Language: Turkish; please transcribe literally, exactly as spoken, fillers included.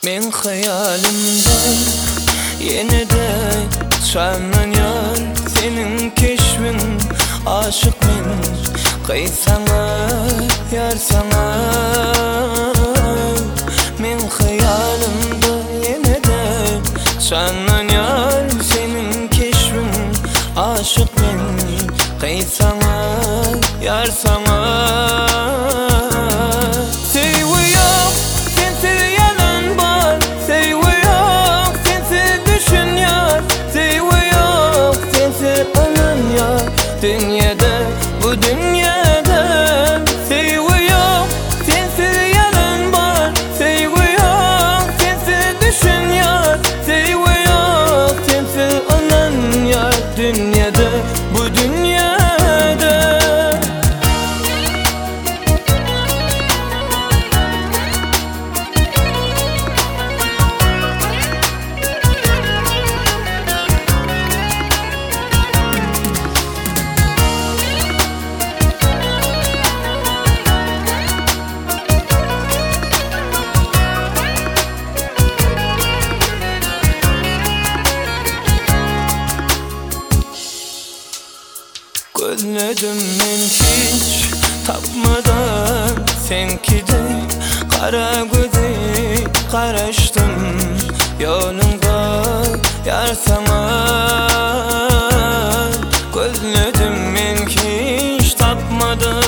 Men hayalimde yenide çalınıyor senin keşfin. Aşık men kıysana yar sana. Men hayalimde yenide çalınıyor senin keşfin. Aşık men kıysana yar sana. Dünyada, bu dünyada sevgi yok, sensiz yalan var. Sevgi yok, sensiz düşün yar. Sevgi yok, sensiz anan yar. Dünyada, bu dünyada. Gözledim men hiç tapmadan senkide. Kara gözü karıştım yolunda yar sana. Gözledim men hiç tapmadan